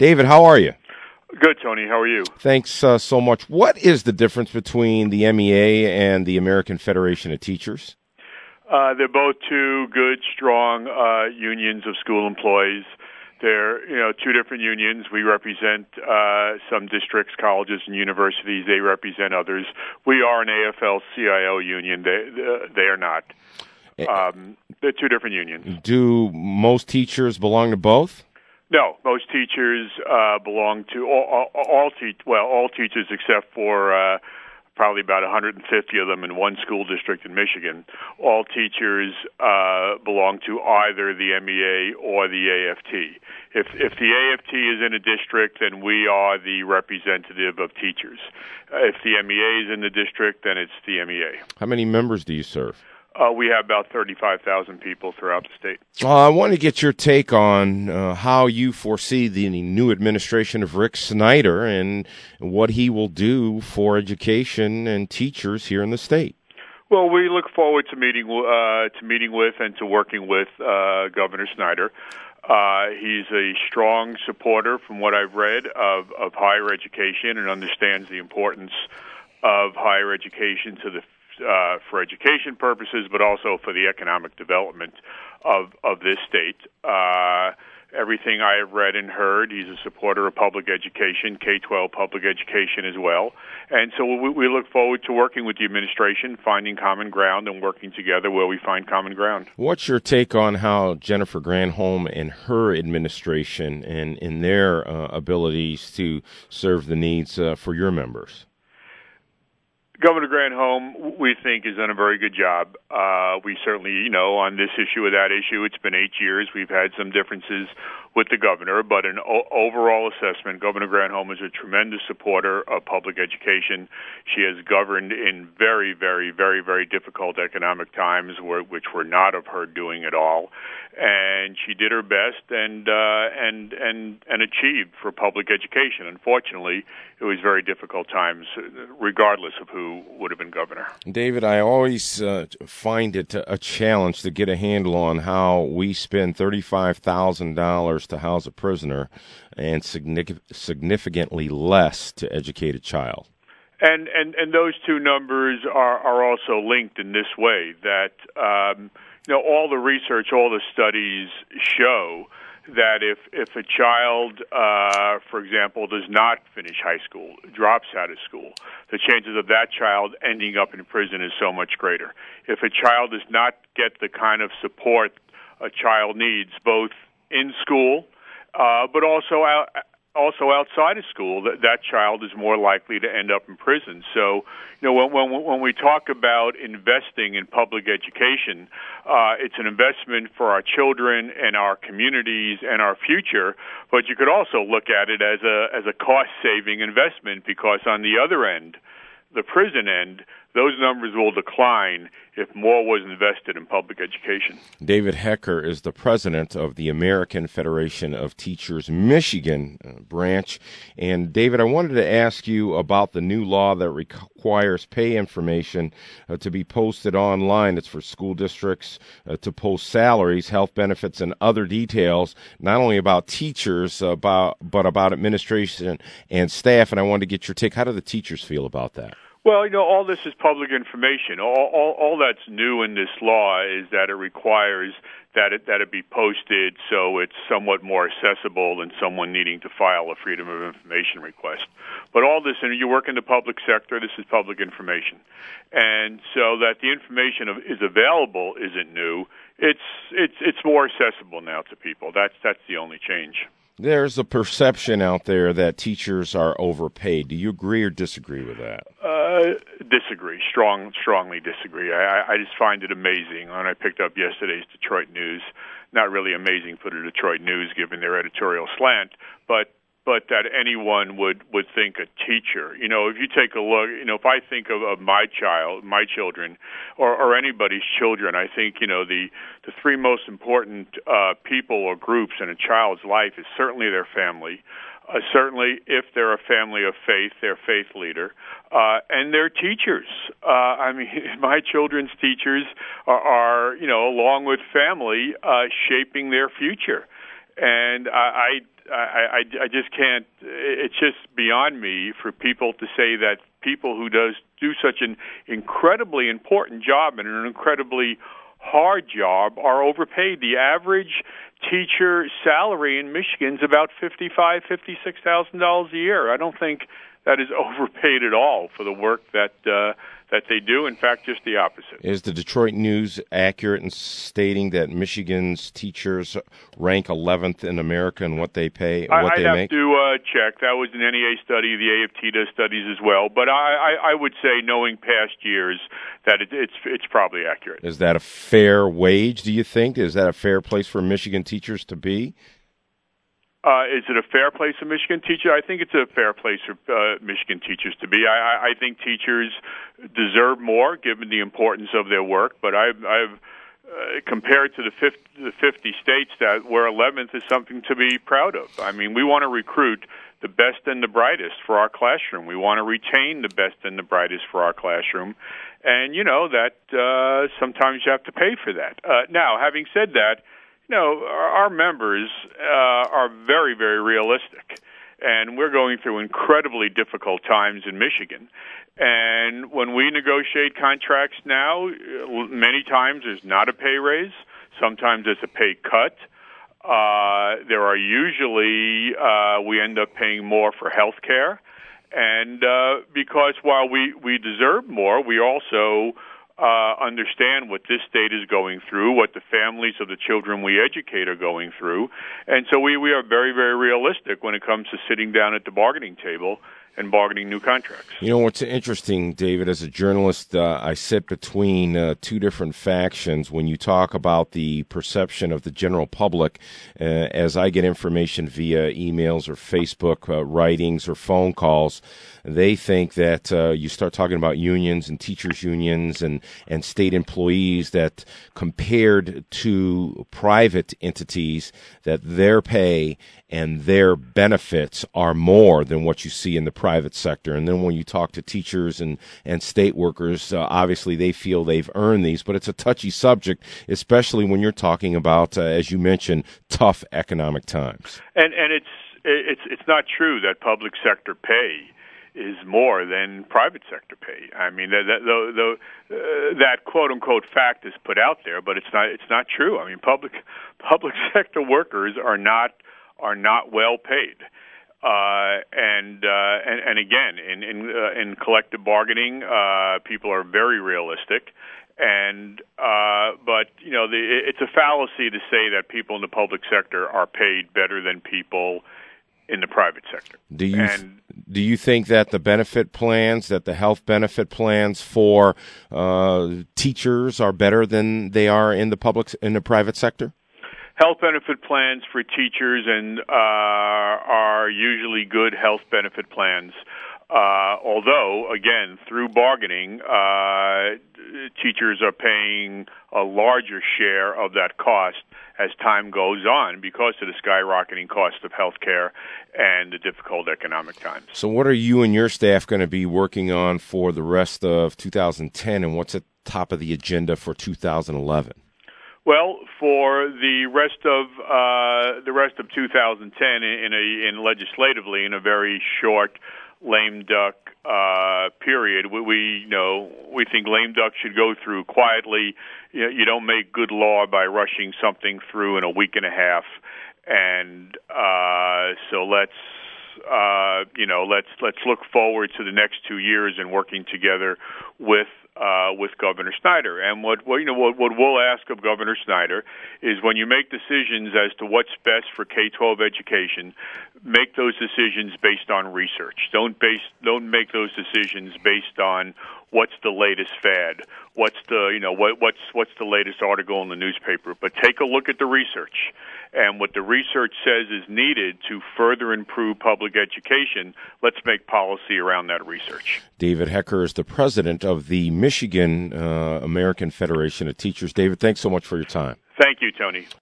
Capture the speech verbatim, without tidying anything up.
David, how are you? Good, Tony. How are you? Thanks uh, so much. What is the difference between the M E A and the American Federation of Teachers? Uh, they're both two good, strong uh, unions of school employees. They're, you know, two different unions. We represent uh, some districts, colleges, and universities. They represent others. We are an A F L C I O union. They, they are not. Um, they're two different unions. Do most teachers belong to both? No, most teachers uh, belong to all, all, all te- well, all teachers except for uh, probably about one hundred fifty of them in one school district in Michigan. All teachers uh, belong to either the M E A or the A F T. If if the A F T is in a district, then we are the representative of teachers. Uh, if the M E A is in the district, then it's the M E A. How many members do you serve? Uh, we have about thirty-five thousand people throughout the state. Uh, I want to get your take on uh, how you foresee the new administration of Rick Snyder and what he will do for education and teachers here in the state. Well, we look forward to meeting uh, to meeting with and to working with uh, Governor Snyder. Uh, he's a strong supporter, from what I've read, of, of higher education and understands the importance of higher education to the Uh, for education purposes, but also for the economic development of of this state. Uh, everything I have read and heard, he's a supporter of public education, K twelve public education as well. And so we, we look forward to working with the administration, finding common ground, and working together where we find common ground. What's your take on how Jennifer Granholm and her administration and in their uh, abilities to serve the needs uh, for your members? Governor Granholm, we think, has done a very good job. Uh, we certainly, you know, on this issue or that issue, it's been eight years. We've had some differences with the governor, but an o- overall assessment, Governor Granholm is a tremendous supporter of public education. She has governed in very, very, very, very difficult economic times, where, which were not of her doing at all. And she did her best and uh, and and and achieved for public education. Unfortunately, it was very difficult times, regardless of who would have been governor. David, I always uh, find it a challenge to get a handle on how we spend thirty-five thousand dollars to house a prisoner and significantly less to educate a child. And and, and those two numbers are, are also linked in this way, that um, you know, all the research, all the studies show that if if a child, uh, for example, does not finish high school, drops out of school, the chances of that child ending up in prison is so much greater. If a child does not get the kind of support a child needs, both in school, uh, but also out, also outside of school, that that child is more likely to end up in prison. So, you know, when when, when we talk about investing in public education, uh, it's an investment for our children and our communities and our future. But you could also look at it as a as a cost-saving investment, because on the other end, the prison end, those numbers will decline if more was invested in public education. David Hecker is the president of the American Federation of Teachers Michigan uh, branch. And, David, I wanted to ask you about the new law that requires pay information uh, to be posted online. It's for school districts uh, to post salaries, health benefits, and other details, not only about teachers, uh, about, but about administration and staff. And I wanted to get your take. How do the teachers feel about that? Well, you know, all this is public information. All, all, all that's new in this law is that it requires that it that it be posted so it's somewhat more accessible than someone needing to file a Freedom of Information request. But all this, and you work in the public sector, this is public information. And so that the information is available isn't new. It's it's it's more accessible now to people. That's that's the only change. There's a perception out there that teachers are overpaid. Do you agree or disagree with that? Uh, disagree. Strong, strongly disagree. I, I just find it amazing. When I picked up yesterday's Detroit News, not really amazing for the Detroit News given their editorial slant, but but that anyone would, would think a teacher. You know, if you take a look, you know, if I think of, of my child, my children, or, or anybody's children, I think, you know, the, the three most important uh, people or groups in a child's life is certainly their family. Uh, certainly, if they're a family of faith, their faith leader, uh, and their teachers. Uh, I mean, my children's teachers are, are, you know, along with family, uh, shaping their future. And I, I, I, I just can't. It's just beyond me for people to say that people who does do such an incredibly important job and an incredibly hard job are overpaid. The average teacher salary in Michigan is about fifty-five, fifty-six thousand dollars a year. I don't think that is overpaid at all for the work that uh, that they do. In fact, just the opposite. Is the Detroit News accurate in stating that Michigan's teachers rank eleventh in America in what they pay, what I'd they have make? to uh, check. That was an N E A study. The A F T does studies as well. But I, I, I would say, knowing past years, that it, it's it's probably accurate. Is that a fair wage, do you think? Is that a fair place for Michigan teachers to be? Uh, is it a fair place for Michigan teachers? I think it's a fair place for uh, Michigan teachers to be. I, I think teachers deserve more, given the importance of their work. But I've, I've uh, compared to the fifty, the fifty states that where eleventh is something to be proud of. I mean, we want to recruit the best and the brightest for our classroom. We want to retain the best and the brightest for our classroom. And, you know, that uh, sometimes you have to pay for that. Uh, now, having said that, you know, our members uh, are very, very realistic, and we're going through incredibly difficult times in Michigan. And when we negotiate contracts now, many times there's not a pay raise. Sometimes it's a pay cut. Uh, there are usually, uh, we end up paying more for health care. And uh, because while we, we deserve more, we also Uh, understand what this state is going through, what the families of the children we educate are going through. And so we, we are very, very realistic when it comes to sitting down at the bargaining table and bargaining new contracts. You know, what's interesting, David, as a journalist, uh, I sit between uh, two different factions when you talk about the perception of the general public. Uh, as I get information via emails or Facebook uh, writings or phone calls, they think that uh, you start talking about unions and teachers' unions and, and state employees, that compared to private entities, that their pay and their benefits are more than what you see in the private sector. And then when you talk to teachers and, and state workers, uh, obviously they feel they've earned these, but it's a touchy subject, especially when you're talking about, uh, as you mentioned, tough economic times. And and it's it's it's not true that public sector pay is more than private sector pay. I mean, that that, the, the, uh, that quote unquote fact is put out there, but it's not it's not true. I mean, public public sector workers are not are not well paid. Uh, and, uh, and and again, in in, uh, in collective bargaining, uh, people are very realistic. And uh, but you know, the, it's a fallacy to say that people in the public sector are paid better than people in the private sector. Do you and, do you think that the benefit plans, that the health benefit plans for uh, teachers are better than they are in the public in the private sector? Health benefit plans for teachers and uh, are usually good health benefit plans. Uh, although, again, through bargaining, uh, teachers are paying a larger share of that cost as time goes on because of the skyrocketing cost of health care and the difficult economic times. So what are you and your staff going to be working on for the rest of two thousand ten, and what's at the top of the agenda for two thousand eleven? Well, for the rest of uh, the rest of two thousand ten, in a in legislatively in a very short lame duck uh, period, we, we you know we think lame duck should go through quietly. You know, you don't make good law by rushing something through in a week and a half, and uh, so let's uh, you know let's let's look forward to the next two years and working together with. Uh, with Governor Snyder. And what, what you know what, what we'll ask of Governor Snyder is, when you make decisions as to what's best for K twelve education, make those decisions based on research. Don't base don't make those decisions based on what's the latest fad, what's the you know what, what's what's the latest article in the newspaper. But take a look at the research, and what the research says is needed to further improve public education. Let's make policy around that research. David Hecker is the president of the Michigan uh, American Federation of Teachers. David, thanks so much for your time. Thank you, Tony.